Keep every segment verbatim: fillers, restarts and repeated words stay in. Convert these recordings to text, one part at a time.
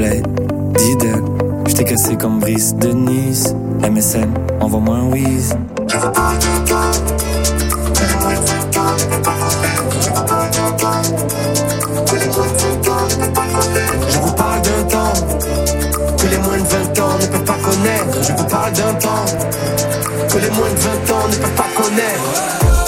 bled, d'idole. J't'ai cassé comme Brice de Nice. M S N, envoie-moi un whiz. Je vous parle de temps. Je vous parle d'un temps que les moins de vingt ans ne peuvent pas connaître. Je vous parle d'un temps que les moins de vingt ans ne peuvent pas connaître.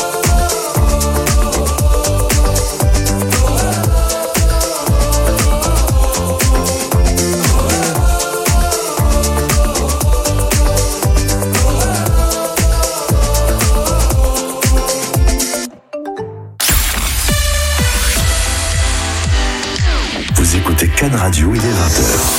Cannes Radio, il est vingt heures.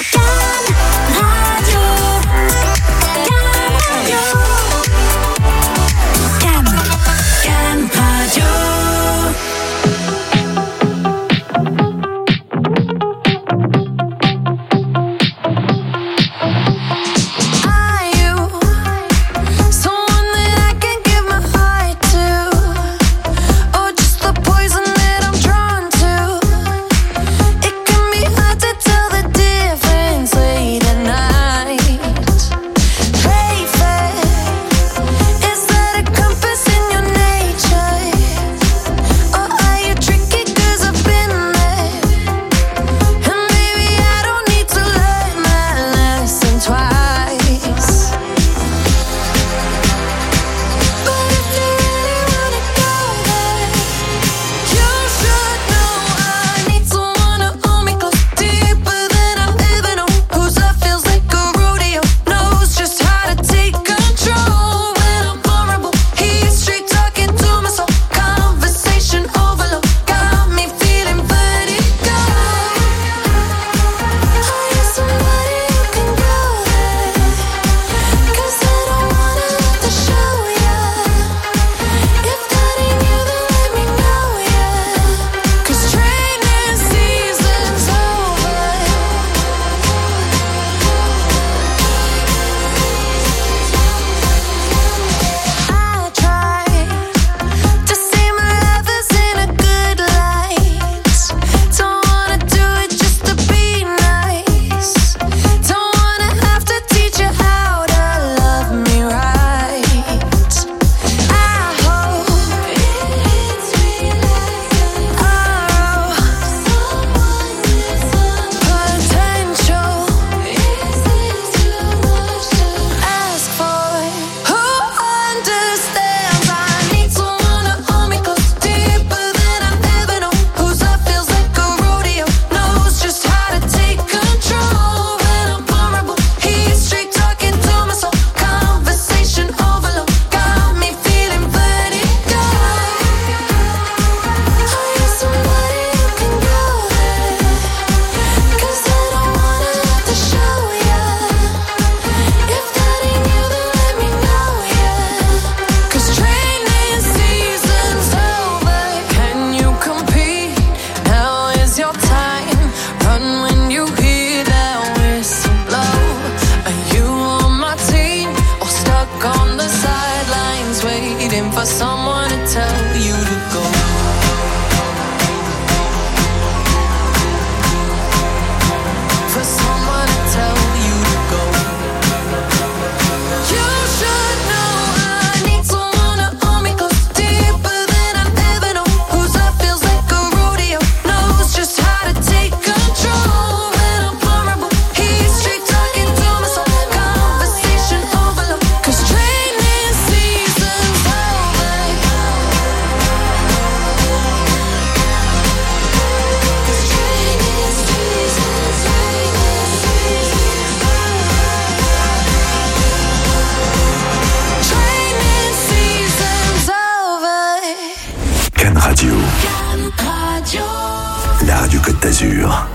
Côte d'Azur.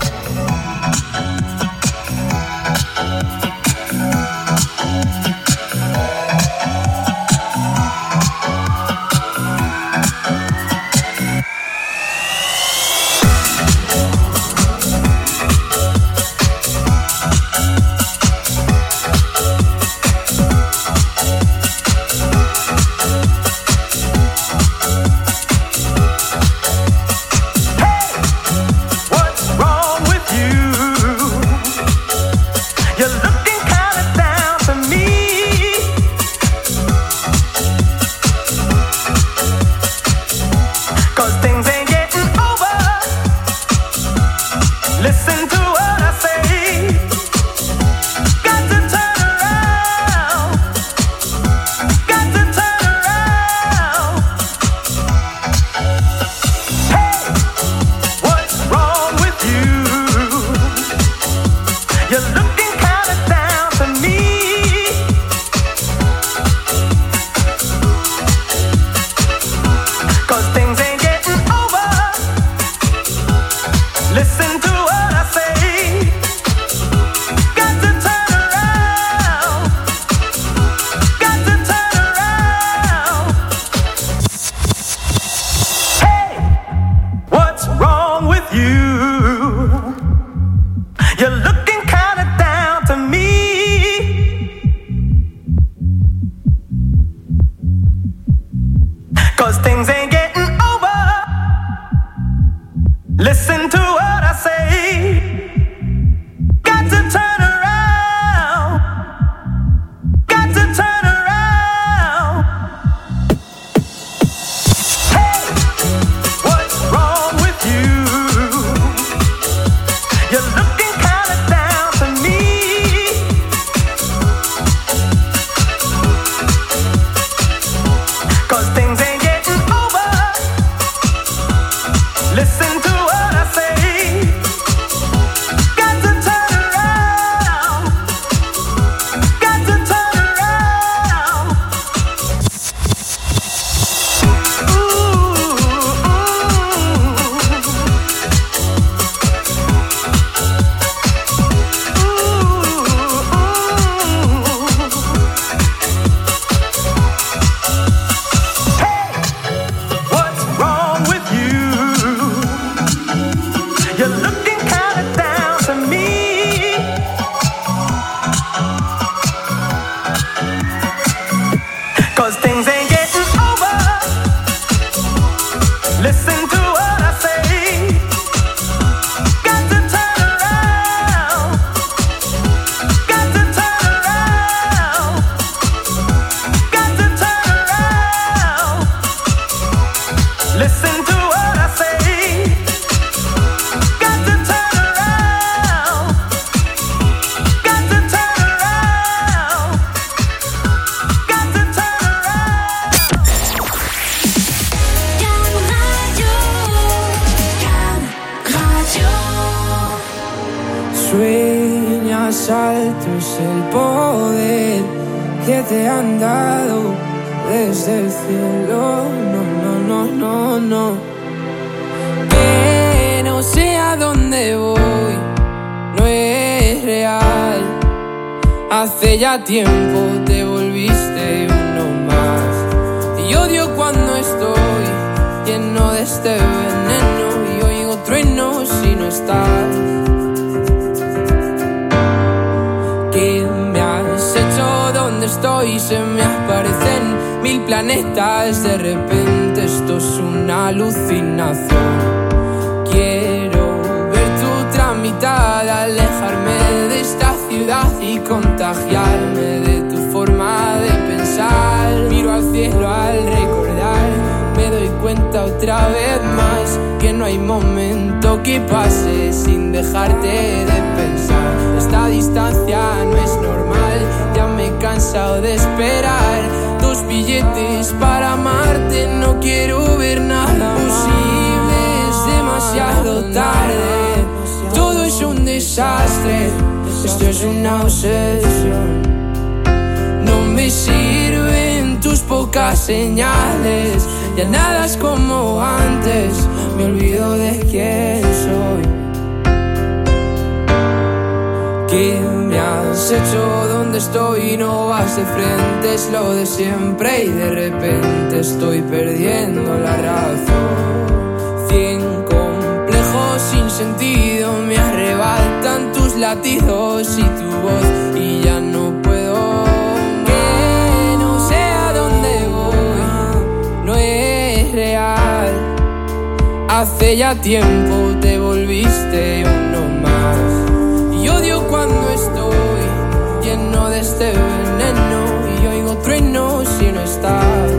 Hey, what's wrong with sueñas alto es el poder que te han dado desde el cielo. No, no, no, no, no. Que no sé a dónde voy, no es real. Hace ya tiempo te volviste uno más. Y odio cuando estoy lleno de este veneno y oigo truenos si no estás. ¿Qué me has hecho? ¿Dónde estoy? Se me aparecen mil planetas. De repente esto es una alucinación. Quiero ver tu tramitada, alejarme de esta ciudad y contagiarme de tu forma de pensar. Miro al cielo al recordar, me doy cuenta otra vez más que no hay momento que pase sin dejarte de pensar. Esta distancia no es normal, ya me he cansado de esperar. Dos billetes para amarte, no quiero ver nada posible, es demasiado tarde. Todo es un desastre, esto es una obsesión. No me sirven tus pocas señales, ya nada es como antes, me olvido de quién soy. ¿Qué me has hecho? ¿Dónde estoy? No vas de frente, es lo de siempre y de repente estoy perdiendo la razón. Cien complejos sin sentido me arrebatan tus latidos y tu voz y ya no puedo. Que no sé a dónde voy, no es real. Hace ya tiempo te volviste uno más. Y odio cuando estoy lleno de este veneno y oigo truenos si no estás.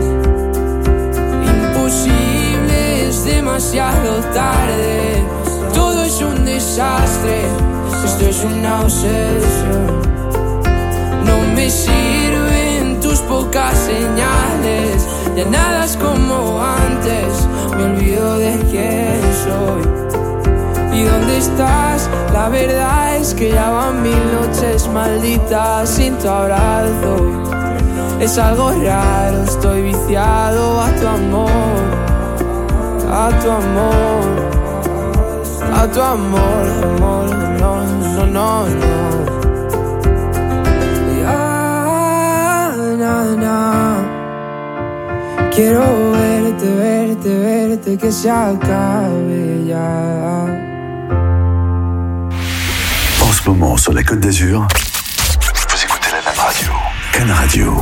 Imposible, es demasiado tarde. Todo es un desastre, esto es una obsesión. No me sirven tus pocas señales, ya nada es como antes, me olvido de quién soy. ¿Y dónde estás? La verdad es que ya van mil noches malditas sin tu abrazo. Es algo raro, estoy viciado a tu amor, a tu amor, a tu amor, amor, no, no, no, no. Ya, na, na. Quiero verte, verte, verte, que se acabe ya. En ce moment sur la Côte d'Azur, vous écoutez la même radio, Can Radio.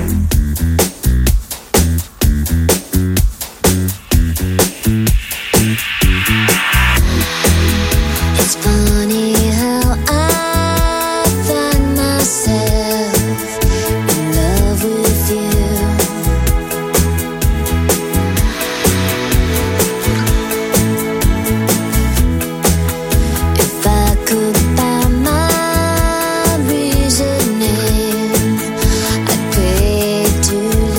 It's funny how I find myself in love with you. If I could buy my reasoning, I'd pay to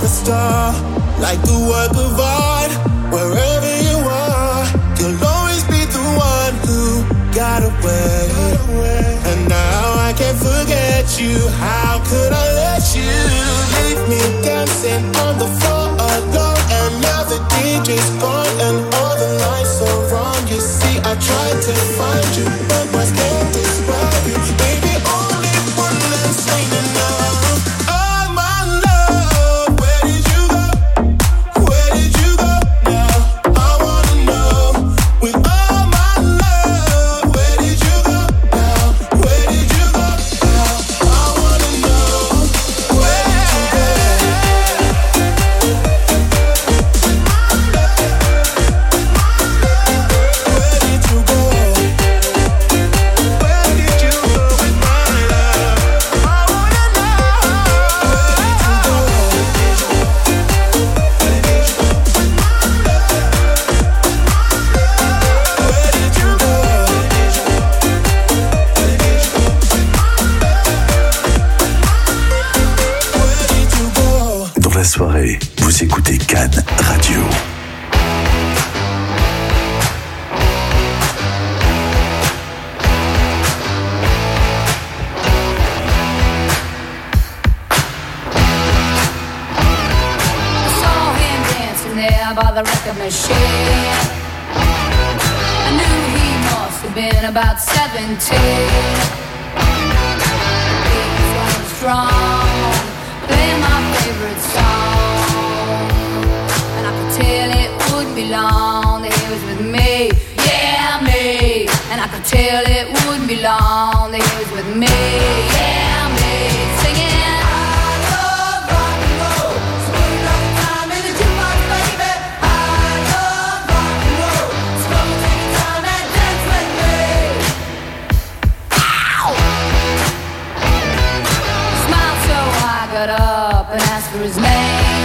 star, like a work of art. Wherever you are, you'll always be the one who got away. And now I can't forget you. How could I let you leave me dancing on the floor alone? And now the D J's gone and all the lights are wrong. You see, I tried to find you, but my skin describe you. Baby, only one less ain't enough. Oh my love, where did you go? Where did you go now? I wanna know. With all my love, where did you go now? Where did you go now? I wanna know. Where did you go? Where did you go? Where did you go with my love? I wanna know. Where did you go? Where did you go? Where did you go? Where did you go? Dans la soirée, vous écoutez Cannes Radio. Saw him dancing there by the record machine. I knew he must have been about seventeen. He was running strong, playing my favorite song. And I could tell it wouldn't be long that he was with me, yeah, me. And I could tell it wouldn't be long that he was with me, yeah, me. Singing I love rock and roll, so put another time in the jukebox, baby. I love rock and roll, so come and take your time and dance with me. Ow! Smiled so I got up and asked for his name.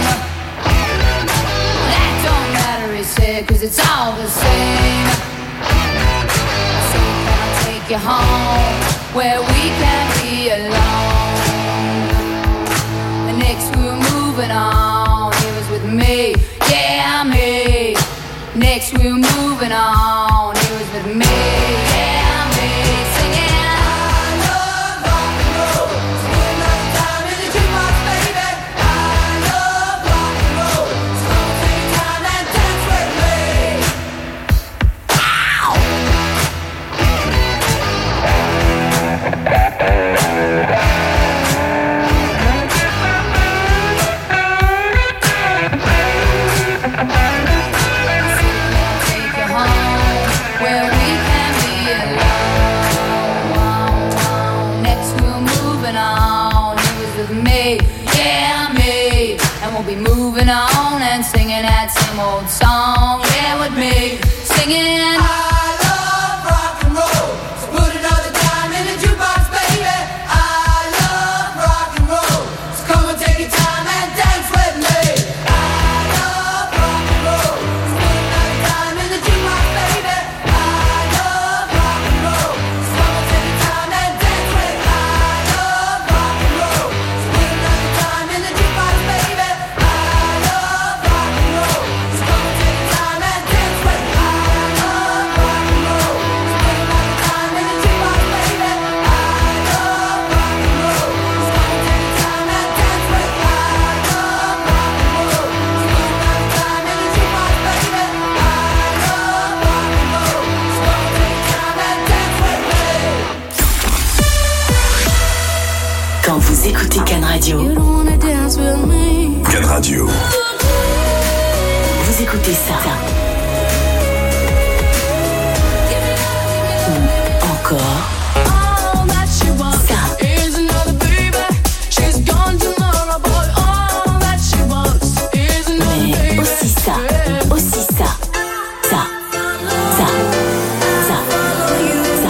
That don't matter, he said, cause it's all the same. I said, can I take you home where we can be alone? And next we were moving on, he was with me, yeah, me. Next we were moving on, he was with me, yeah, me. Singing I love rock and roll, so put another time in the jukebox, baby. I love rock and roll, so come and take your time and dance with me. Ow! Take you home where we can be alone. Next we're moving on, he was with me, yeah, me. And we'll be moving on and singing that same old song, yeah, with me. Singing I love rock and roll, so put another time in the jukebox, baby. I love rock and roll, so come and take your time and dance with me. I love rock and roll, so put another time in the jukebox, baby. I love rock and roll, so come and take your time and dance with me. I love rock and roll, so put another time in the jukebox, baby. I love rock and roll, so come and take your time and dance with me. I love rock and roll, so put another time in the jukebox, baby. I love rock and roll, so come and take your time and dance with me. I love rock and roll, so put another time in the jukebox, baby. I love rock and roll, so come and take your time and dance with me. Quand vous écoutez Cannes Radio, You don't wanna dance with me. Cannes Radio. vous écoutez ça. Ou encore ça. Mais aussi ça, aussi ça, ça, ça, ça, ça, ça.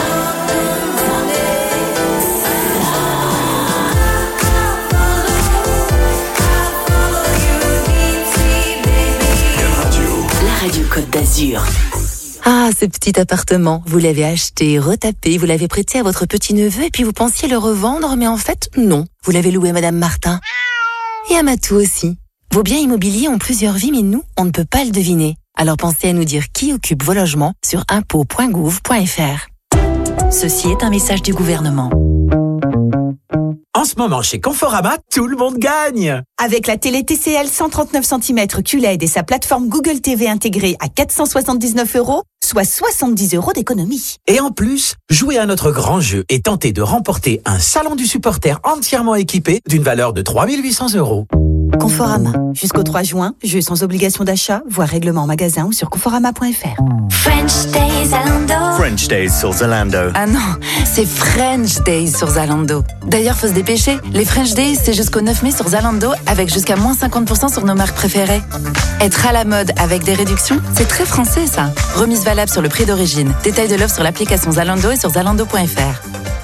La radio Côte d'Azur. Ah, ce petit appartement, vous l'avez acheté, retapé, vous l'avez prêté à votre petit-neveu et puis vous pensiez le revendre, mais en fait, non. Vous l'avez loué à Madame Martin. Et à Matou aussi. Vos biens immobiliers ont plusieurs vies, mais nous, on ne peut pas le deviner. Alors pensez à nous dire qui occupe vos logements sur impôts point gouv point fr. Ceci est un message du gouvernement. En ce moment, chez Conforama, tout le monde gagne. Avec la télé T C L cent trente-neuf centimètres Q L E D et sa plateforme Google T V intégrée à quatre cent soixante-dix-neuf euros, soit soixante-dix euros d'économie. Et en plus, jouez à notre grand jeu et tentez de remporter un salon du supporter entièrement équipé d'une valeur de trois mille huit cents euros. Conforama. Jusqu'au trois juin, jeu sans obligation d'achat, voire règlement en magasin ou sur conforama point fr. French Days Zalando. French Days sur Zalando. Ah non, c'est French Days sur Zalando. D'ailleurs, faut se dépêcher. Les French Days, c'est jusqu'au neuf mai sur Zalando avec jusqu'à moins cinquante pour cent sur nos marques préférées. Être à la mode avec des réductions, c'est très français ça. Remise valable sur le prix d'origine. Détail de l'offre sur l'application Zalando et sur zalando point fr.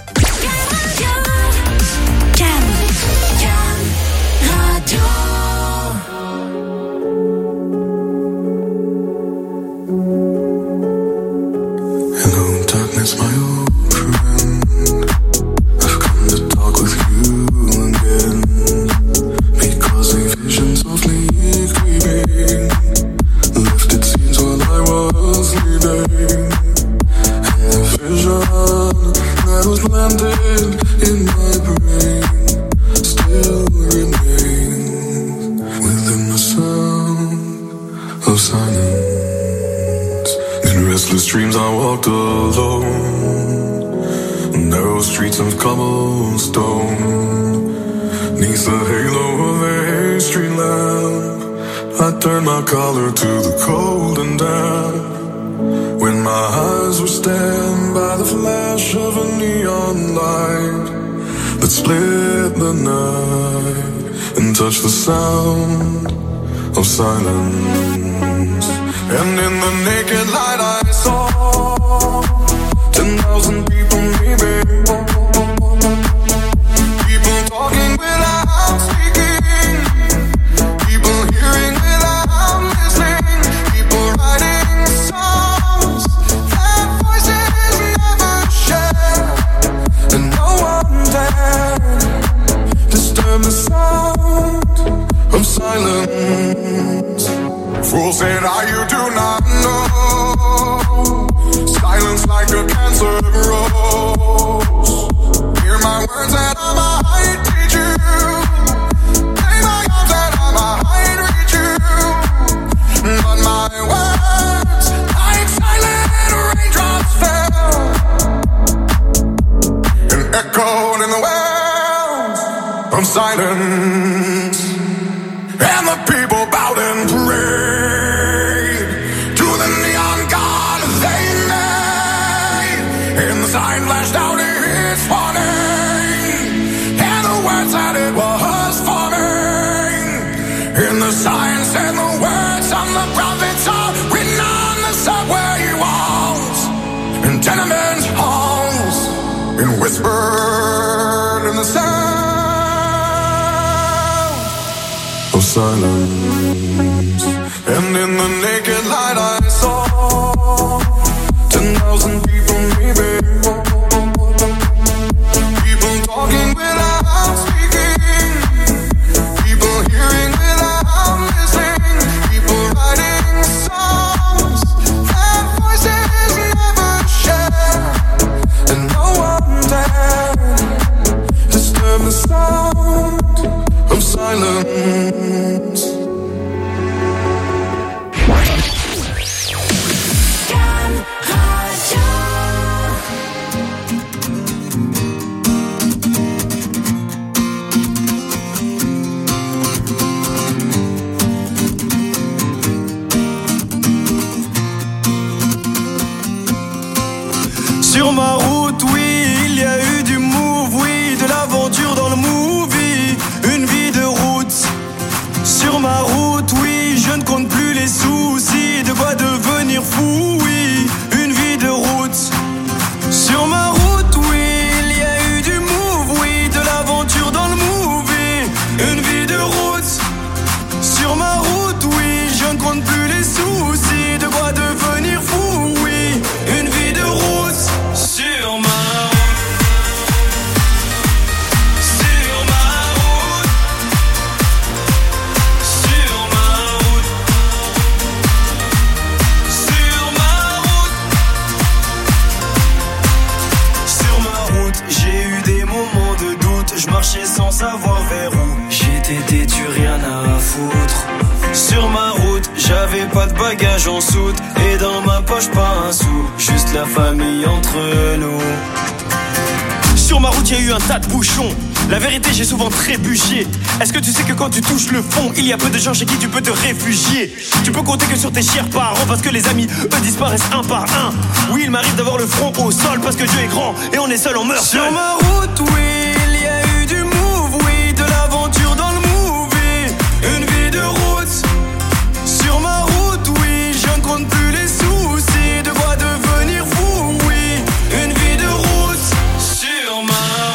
It's my old friend. I've come to talk with you again, because a vision softly creeping left its scenes while I was sleeping, and the vision that was planted in my brain still remains within the sound of silence. In restless dreams I walked alone, narrow streets of cobblestone, neath the halo of a street lamp. I turned my collar to the cold and damp, when my eyes were stabbed by the flash of a neon light that split the night and touched the sound of silence. And in the naked light I saw ten thousand people maybe, people talking without speaking, people hearing without listening, people writing songs that voices never share, and no one dared disturb the sound of silence. Fool said, I you do not know, silence like a cancer grows. Hear my words that I might teach you, play my arms that I might reach you, but my words like silent raindrops fell and echoed in the wells of silence, and the people bowed and prayed. Sign flashed out its warning, and the words that it was forming. In the sign said the words of the prophets are written on the subway walls, in tenement halls, and whispered in the sound of silence. And in the naked light I saw ten thousand people maybe, people talking without speaking, people hearing without listening, people writing songs that voices never share, and no one dared disturb the sound of silence. Sur ma route, oui, il y a eu du move, oui, de l'aventure dans le movie, une vie de route. Sur ma route, oui, je ne compte plus les soucis, de quoi devenir fou, oui, une vie de route. Sur ma route, oui, il y a eu du move, oui, de l'aventure dans le movie, une vie de route. Sur ma route, oui, je ne compte plus les soucis, de quoi devenir fou, oui, une vie de route. Sur ma route. bagages en soute. Et dans ma poche pas un sou, juste la famille entre nous. Sur ma route y'a eu un tas de bouchons. La vérité j'ai souvent trébuché. Est-ce que tu sais que quand tu touches le fond, il y a peu de gens chez qui tu peux te réfugier. Tu peux compter que sur tes chers parents, parce que les amis eux disparaissent un par un. Oui il m'arrive d'avoir le front au sol, parce que Dieu est grand et on est seul, on meurt seul. Sur ma route oui, il y a eu du move, oui, de l'aventure dans le movie. Une vie de route. Sur ma route oui, je ne compte plus les soucis. De quoi devenir fou, oui. Une vie de route. Sur ma route.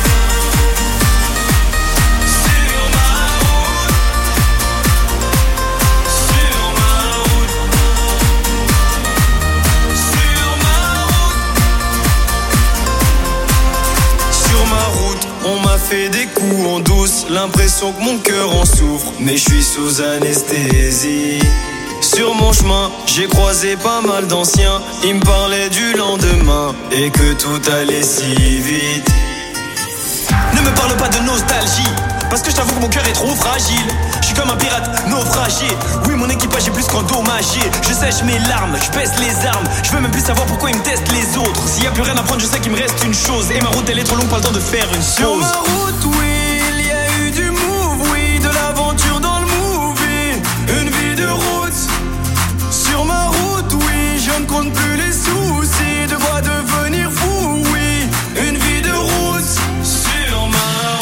On m'a fait des coups en douce, l'impression que mon cœur en souffre, mais je suis sous anesthésie. Sur mon chemin, j'ai croisé pas mal d'anciens, ils me parlaient du lendemain et que tout allait si vite. Ne me parle pas de nostalgie, parce que je t'avoue que mon cœur est trop fragile. Je suis comme un pirate naufragé. Oui mon équipage est plus qu'endommagé. Je sèche mes larmes, je baisse les armes. Je veux même plus savoir pourquoi ils me testent les autres. S'il y a plus rien à prendre, je sais qu'il me reste une chose. Et ma route elle est trop longue, pas le temps de faire une pause. Sur ma route oui, il y a eu du move, oui, de l'aventure dans le movie. Une vie de route. Sur ma route oui, je ne compte plus les soucis. De quoi devenir fou, oui. Une vie de route. Sur ma route.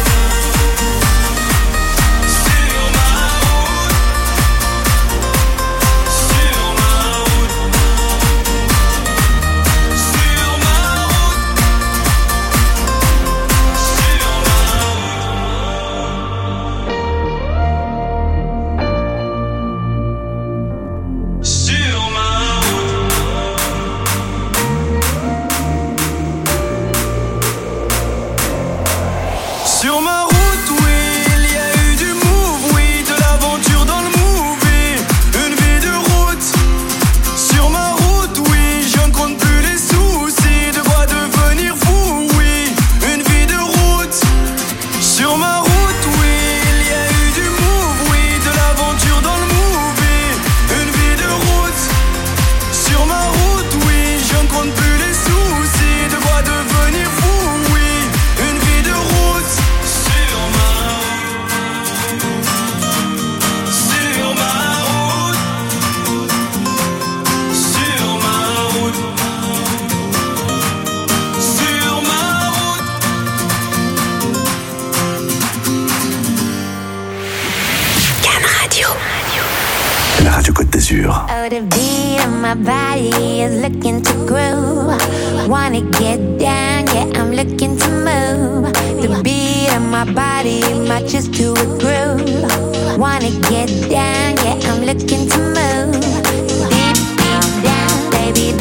Oh, the beat of my body is looking to groove. Wanna get down, yeah, I'm looking to move. The beat of my body matches to a groove. Wanna get down, yeah, I'm looking to move. Deep, deep down, baby.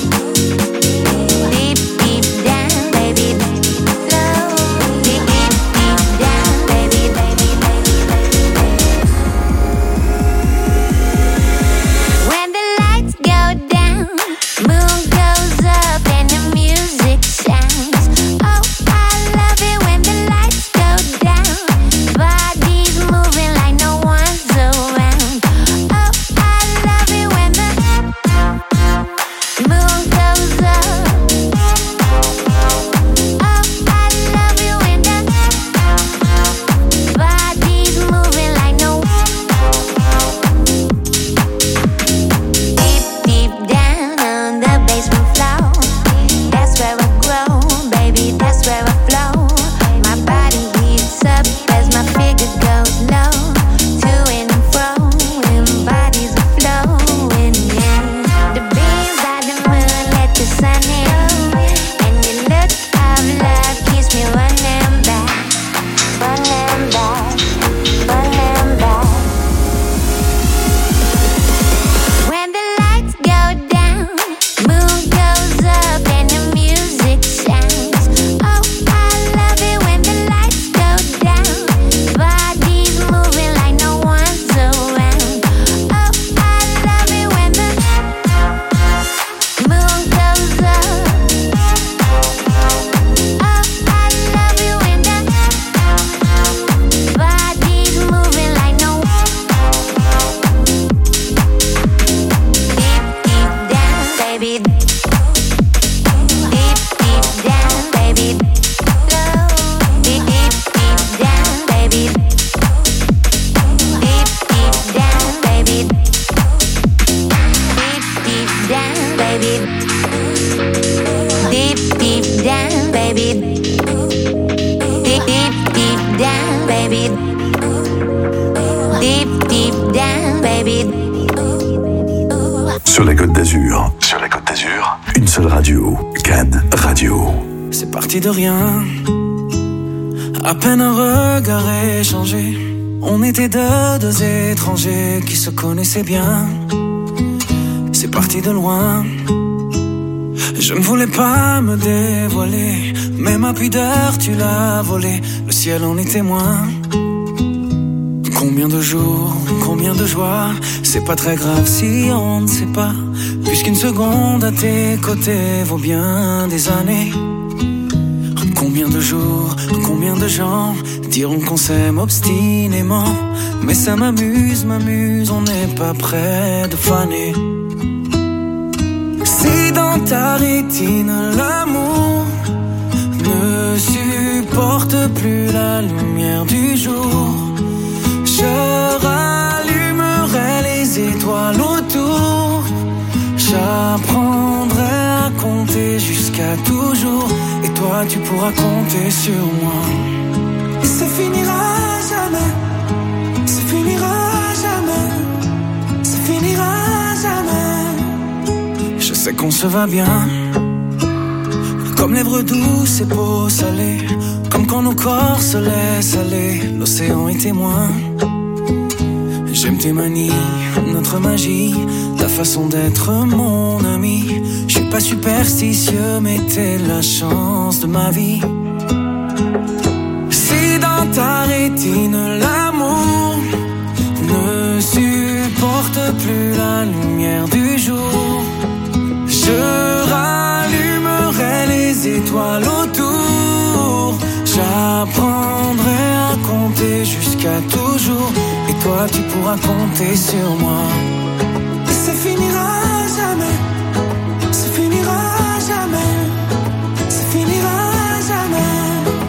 Deep, deep down, baby. Slow. Deep, deep, deep down, baby, baby, baby, baby. When the lights go down, moon goes up and the music sounds. Oh, I love it when the lights go down. Bodies moving like no one's around. Oh, I deep down, baby. Sur la Côte d'Azur, sur la Côte d'Azur, une seule radio, Cannes Radio. C'est parti de rien, à peine un regard échangé. On était deux, deux étrangers qui se connaissaient bien. C'est parti de loin. Je ne voulais pas me dévoiler, mais ma pudeur tu l'as volée. Le ciel en est témoin. Combien de jours, combien de joies, c'est pas très grave si on ne sait pas, puisqu'une seconde à tes côtés vaut bien des années. Combien de jours, combien de gens diront qu'on s'aime obstinément, mais ça m'amuse, m'amuse, on n'est pas près de faner. Si dans ta rétine l'amour ne supporte plus la lumière du jour, je rallumerai les étoiles autour. J'apprendrai à compter jusqu'à toujours, et toi tu pourras compter sur moi. Et ça finira jamais, ça finira jamais, ça finira jamais. Je sais qu'on se va bien, comme lèvres douces et peau salée, comme quand nos corps se laissent aller, l'océan est témoin. J'aime tes manies, notre magie, ta façon d'être mon ami. Je suis pas superstitieux, mais t'es la chance de ma vie. Si dans ta rétine l'amour ne supporte plus la lumière du jour, je rallumerai les étoiles autour. J'apprendrai à compter jusqu'à toujours, et toi tu pourras compter sur moi. Et ça finira jamais, ça finira jamais, ça finira jamais.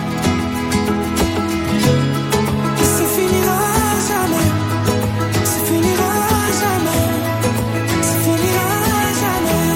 Et ça finira jamais, ça finira jamais, ça finira jamais.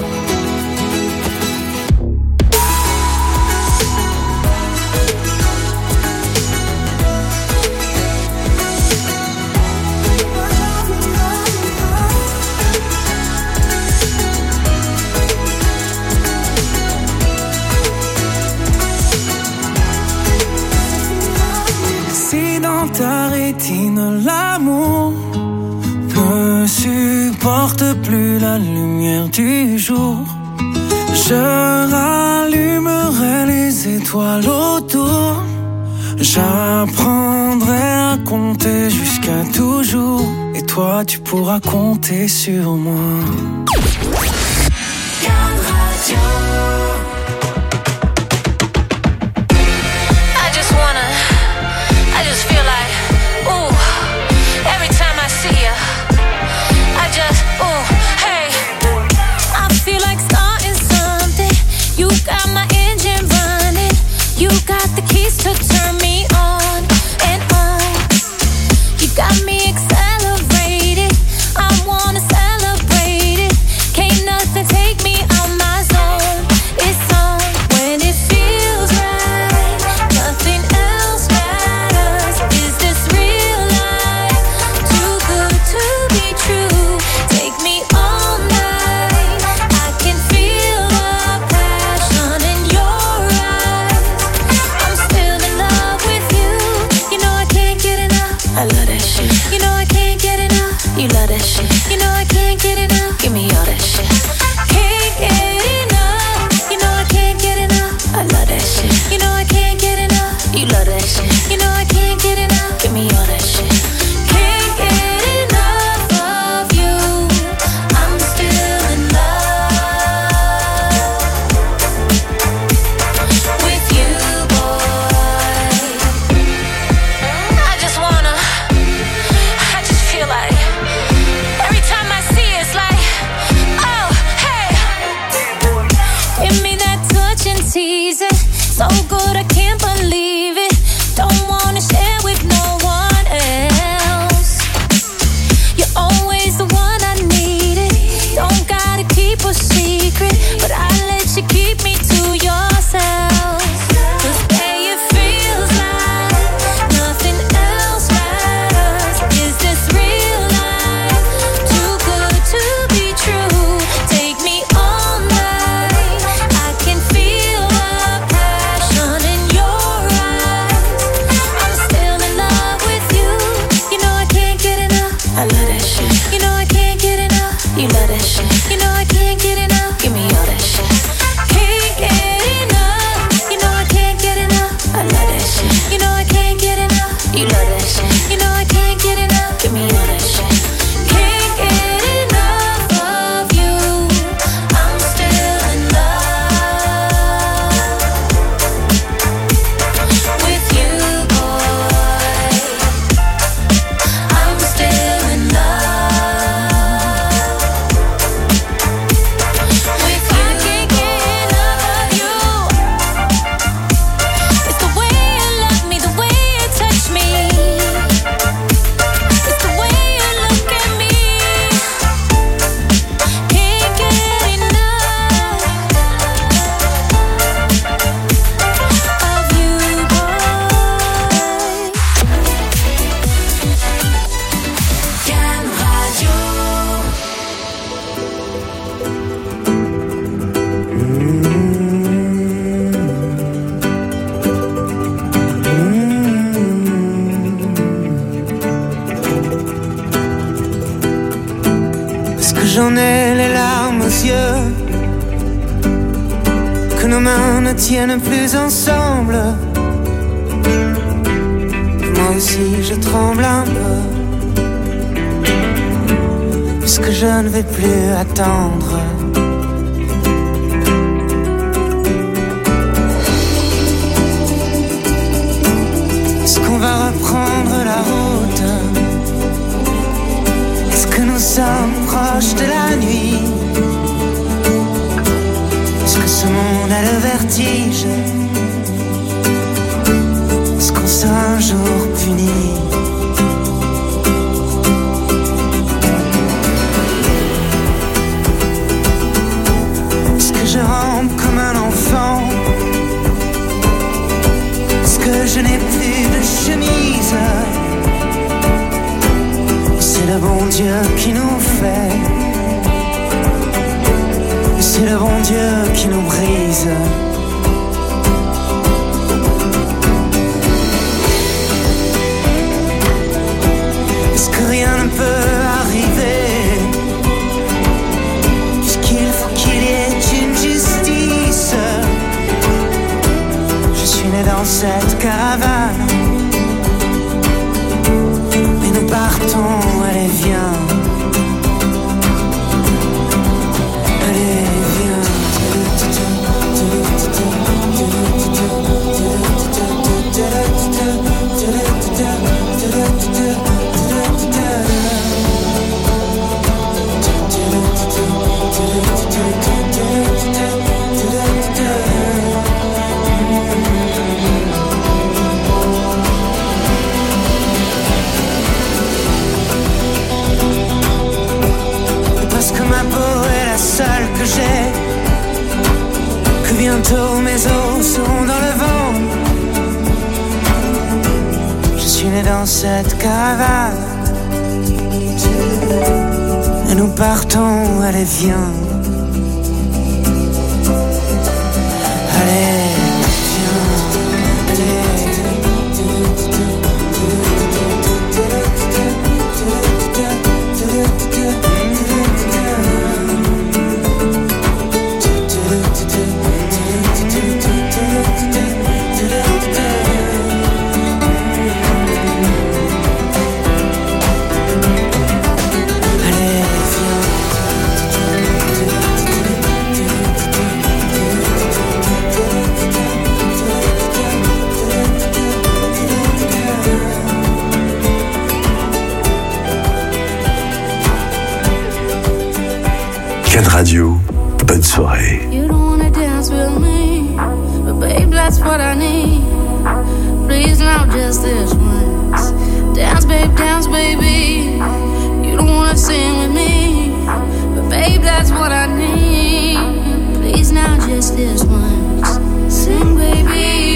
Ta rétine, l'amour ne supporte plus la lumière du jour. Je rallumerai les étoiles autour. J'apprendrai à compter jusqu'à toujours, et toi tu pourras compter sur moi. To turn me on and on, you got me accelerated. I wanna celebrate it. Can't nothing take me out my zone. It's on when it feels right. Nothing else matters. Is this real life? Too good to be true. Take me all night. I can feel the passion in your eyes. I'm still in love with you. You know I can't get enough. I love that shit. You know I can't get enough. You love that shit. You know I can't get enough. Give me all that shit. Can't get enough. You know I can't get enough. I love that shit. You know I can't get enough. You love that shit. You know I can't get enough. Give me all that shit. Can't get enough of you. I'm still in love with you, boy. I just wanna, I just feel like every time I see it, it's like, oh, hey. Give me that touch and tease it. So good I can't believe it. Don't wanna share with no one else. You're always the one I needed. Don't gotta keep a secret, but I let you keep me to yourself. 'Cause babe, it feels like nothing else matters. Is this real? que j'en ai les larmes aux yeux, que nos mains ne tiennent plus ensemble. Moi aussi je tremble un peu, puisque je ne vais plus attendre. Est-ce qu'on va reprendre la route? Est-ce que nous sommes proches de la nuit? Est-ce que ce monde a le vertige? Est-ce qu'on sera un jour puni? Est-ce que je rampe comme un enfant? Est-ce que je n'ai plus de chemise? C'est le bon Dieu qui nous fait, c'est le bon Dieu qui nous brise. Est-ce que rien ne peut arriver, puisqu'il faut qu'il y ait une justice? Je suis né dans cette caravane, et nous partons, allez viens. Parce que ma peau est la seule que j'ai, que bientôt mes os seront dans le vent. Je suis né dans cette caravane, et nous partons, allez viens. Allez, viens, allez. Radio, bonne soirée. You don't wanna dance with me, but babe, that's what I need. Please, now just this once. Dance, babe, dance, baby. You don't wanna sing with me, but babe, that's what I need. Please, now just this once. Sing, baby.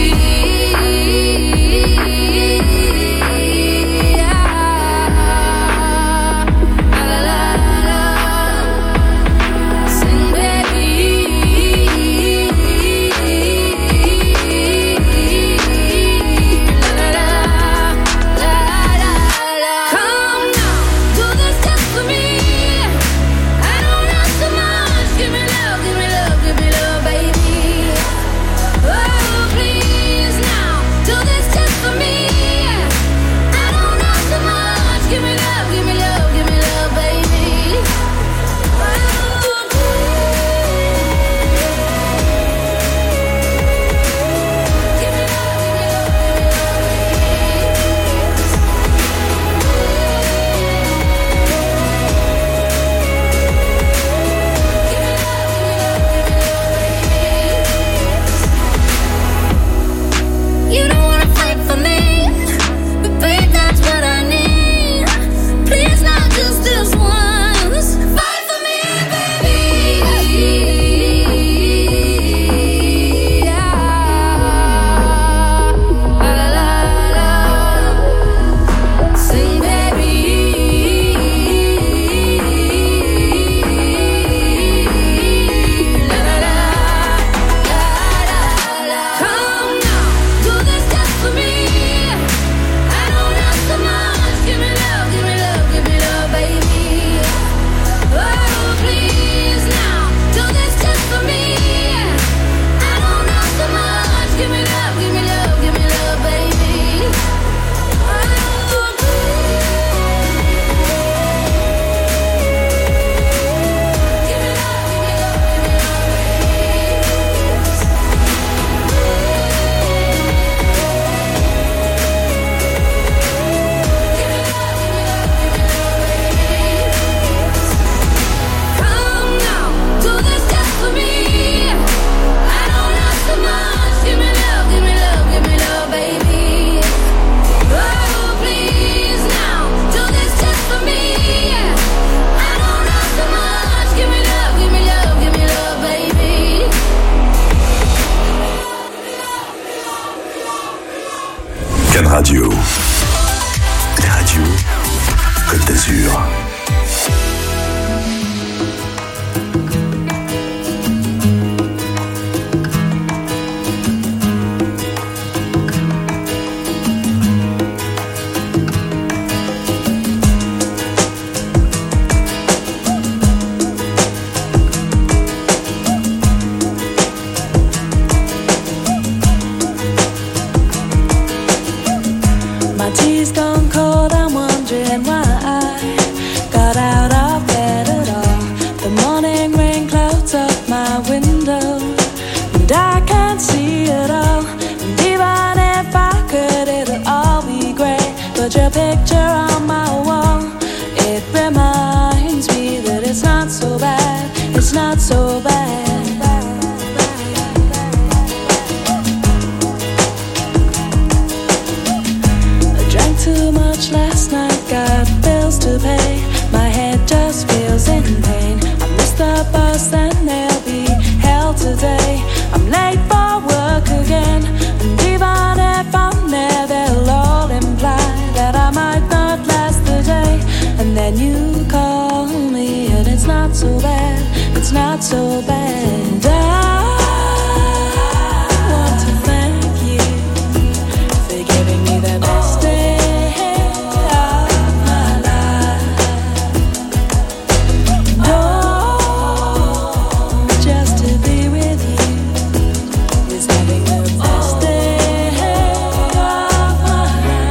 Give me love, give me love, baby. Oh, please. reminds me that it's not so bad, it's not so bad. I drank too much last night, got bills to pay, my head just feels in pain. I missed the bus and there'll be hell today. I'm late for work again, and even if I'm there, they'll all imply that I might not last the day. And then you call me and it's not so bad, it's not so bad. I want to thank you for giving me the best day of my life. Oh, just to be with you is having the best day of my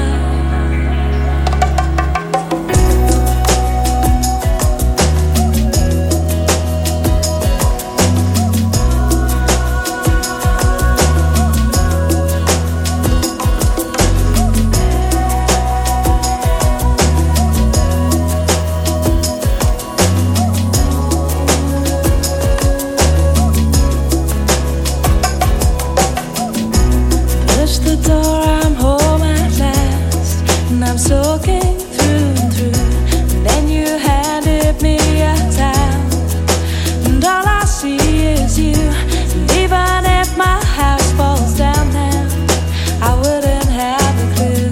push the door, I'm home at last, and I'm soaking through and through. And then you handed me a towel, and all I see is you. And even if my house falls down now, I wouldn't have a clue,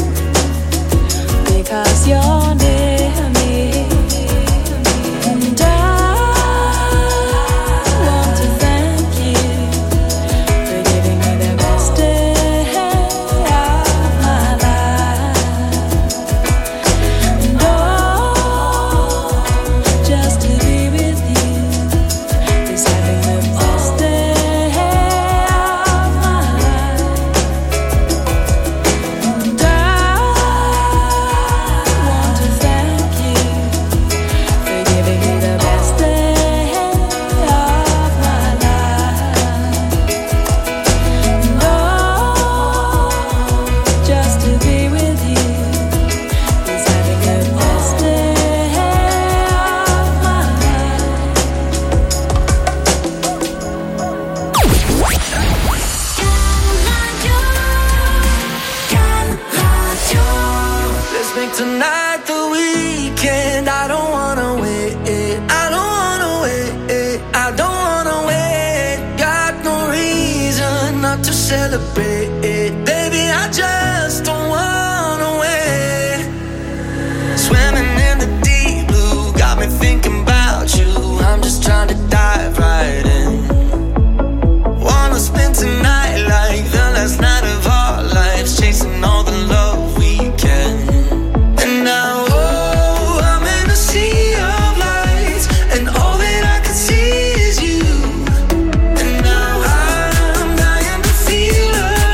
because you're near me. And I want to thank you for giving me the best day of my life. And oh, just to be with you is having the best day of my life. And I want to thank you for giving me the best day of my life. And oh, just to be with you is having the best day of my Let's make tonight the weekend. I don't wanna wait. I don't wanna wait. I don't wanna wait. Got no reason not to celebrate. Baby, I just don't wanna wait. Swimming in the deep blue got me thinking about you. I'm just trying to dive right in. Wanna spend tonight like the last night of our lives, chasing all the love we can. And now, oh, I'm in a sea of lights, and all that I can see is you. And now I'm dying to feel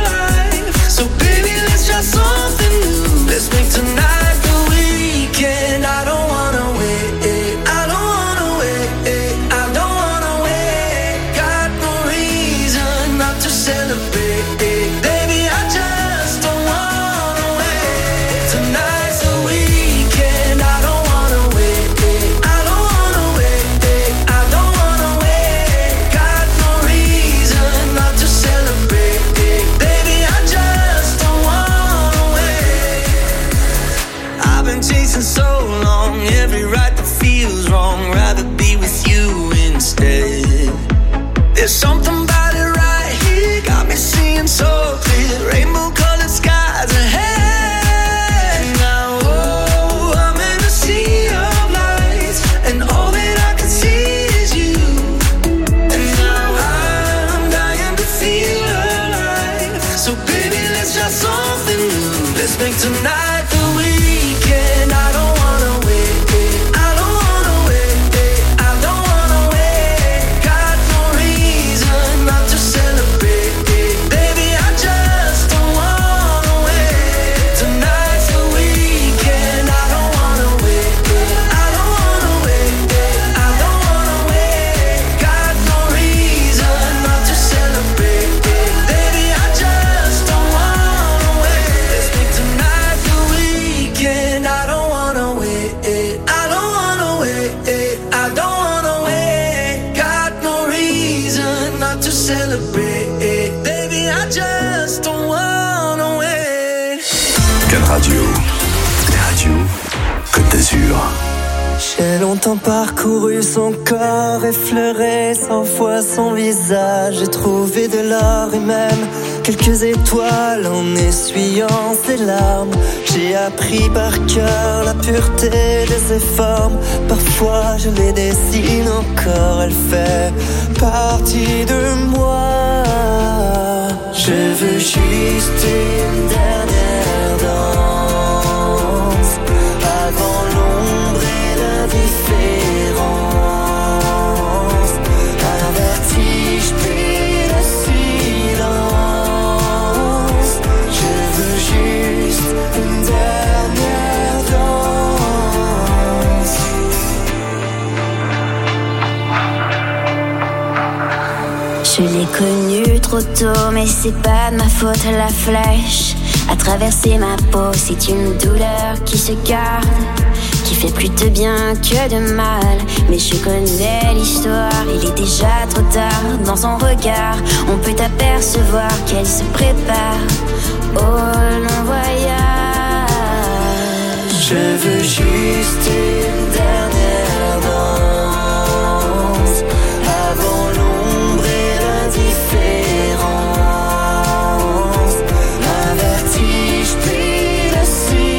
celebrate. Baby, I just don't wanna wait. Can Radio, les radios Côte d'Azur. J'ai longtemps parcouru son corps, effleuré cent fois son visage. J'ai trouvé de l'or et même quelques étoiles en essuyant ses larmes. J'ai appris par cœur la pureté de ses formes. Parfois je les dessine encore, elle fait partie de moi. Je veux juste une dernière danse avant l'ombre et l'indifférence. Un vertige puis le silence. Je veux juste une dernière danse. Je l'ai connue trop tôt, mais c'est pas de ma faute, la flèche a traversé ma peau. C'est une douleur qui se garde, qui fait plus de bien que de mal. Mais je connais l'histoire, il est déjà trop tard. Dans son regard, on peut apercevoir qu'elle se prépare au long voyage. Je veux juste une dernière danse avant l'ombre et l'indifférence. Un vertige puis le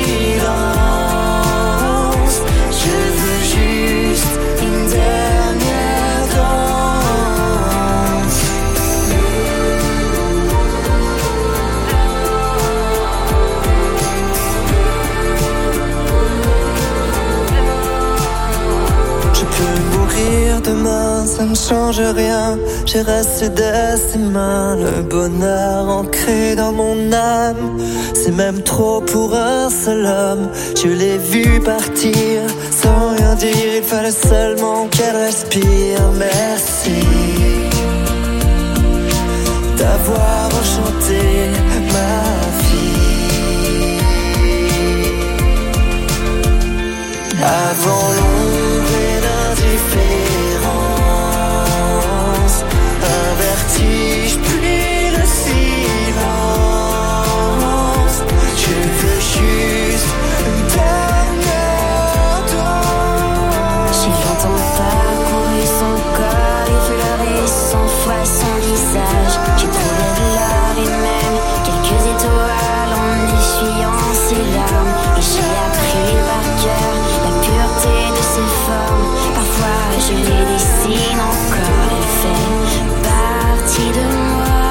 silence. Je veux juste une dernière danse. Je peux mourir demain, ça ne change rien. J'ai resté de ses mains, le bonheur ancré dans mon âme. C'est même trop pour un seul homme. Je l'ai vu partir sans rien dire, il fallait seulement qu'elle respire. Merci d'avoir enchanté ma vie. Avant l'ombre et l'indifférence, un vertige puis le silence. Je veux juste une dernière danse. J'ai longtemps parcouru son corps, effleuré cent fois son visage. J'ai trouvé de l'or et même quelques étoiles en essuyant ses larmes. Et j'ai appris par cœur la pureté de ses formes. Parfois je les dessine encore, elle fait partie de moi.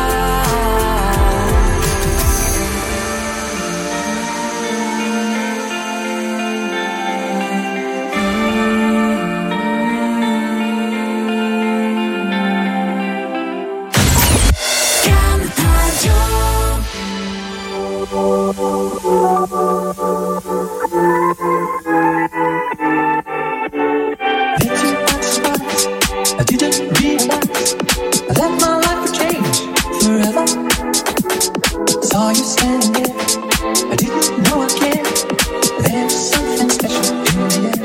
I didn't realize that my life would change forever. Saw you standing there, I didn't know again. There's something special in the air.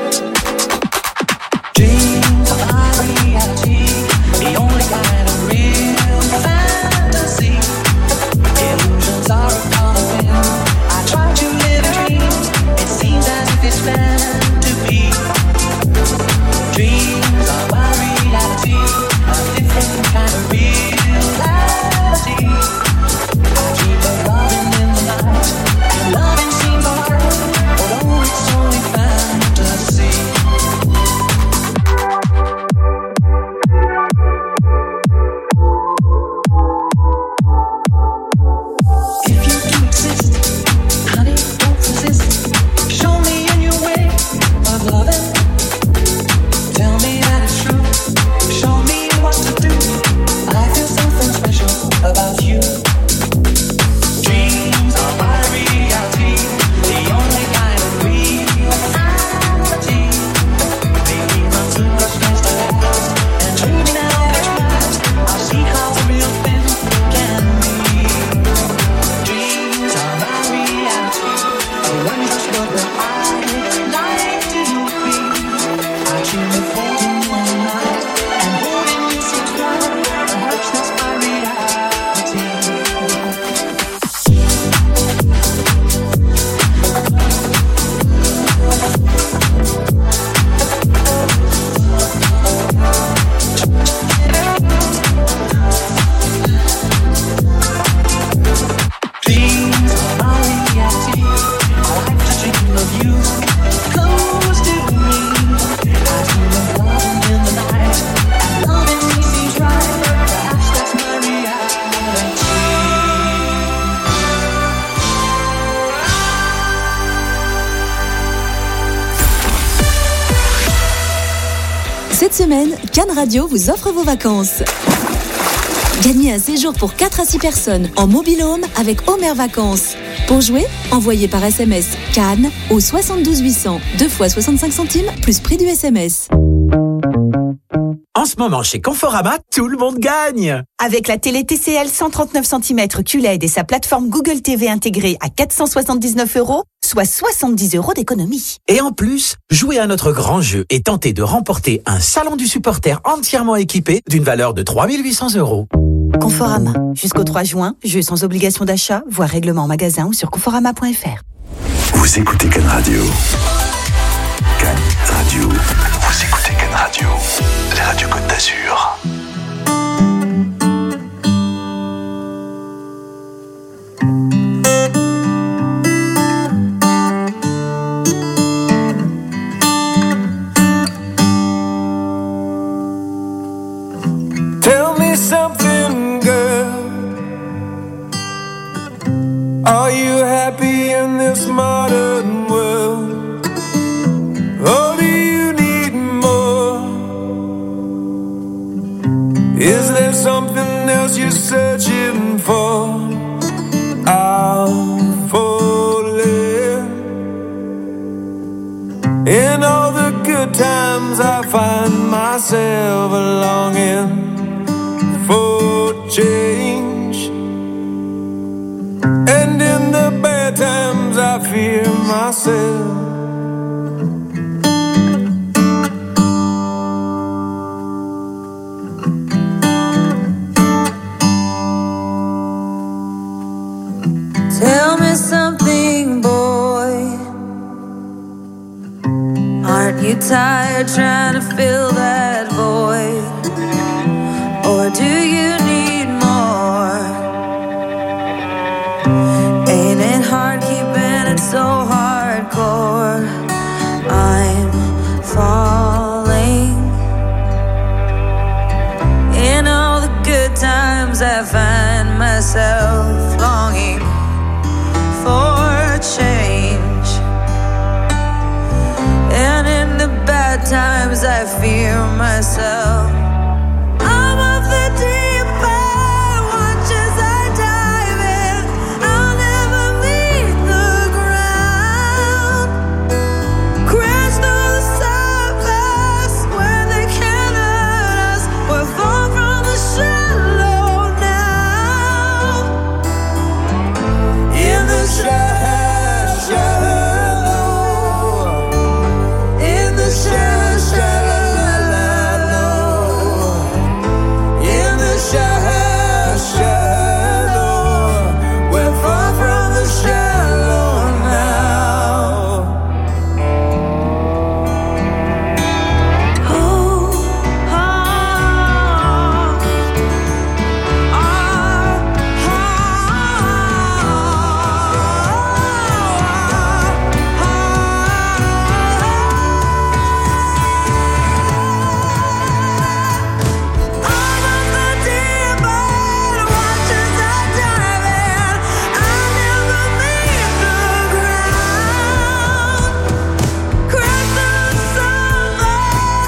Dreams are my reality, the only kind of real fantasy. Illusions are a common. I try to live a dream, it seems as if it's meant to be. Dreams are my reality, a different kind of reality. I dream of loving in the night, and loving seems hard, although it's only fantasy. If you do exist, honey, don't resist. Show me a new way of loving. Tell me that it's true. Show me what to do. I feel something special about you. Dreams are my reality, the only kind of reality. Baby, not too much nice to have. And dreaming out each night, I'll see how the real thing can be. Dreams are my reality, the one just what I like to be. I dream of holding you all night and holding you so tight. Perhaps that's my reality. Cette semaine, Cannes Radio vous offre vos vacances. Gagnez un séjour pour quatre à six personnes en mobil-home avec Homer Vacances. Pour jouer, envoyez par S M S Cannes au soixante-douze huit cents, deux fois soixante-cinq centimes plus prix du S M S. En ce moment, chez Conforama, tout le monde gagne. Avec la télé T C L cent trente-neuf centimètres Q L E D et sa plateforme Google T V intégrée à quatre cent soixante-dix-neuf euros, soit soixante-dix euros d'économie. Et en plus, jouez à notre grand jeu et tentez de remporter un salon du supporter entièrement équipé d'une valeur de trois mille huit cents euros. Conforama. Jusqu'au trois juin, jeu sans obligation d'achat, voire règlement en magasin ou sur conforama point f r. Vous écoutez Cannes Radio. Cannes Radio. Vous écoutez Cannes Radio. Les radios Côte d'Azur. Tell me something, girl. Are you happy in this modern world? Or do you need more? Is there something else you're searching for? I'm falling. In all the good times I find myself longing for change, and in the bad times I fear myself. Tell me something, boy. Aren't you tired trying to fill that void? Or do you need more? Ain't it hard keeping it so hardcore? I'm falling. In all the good times I find myself longing for change, and in the bad times I fear myself.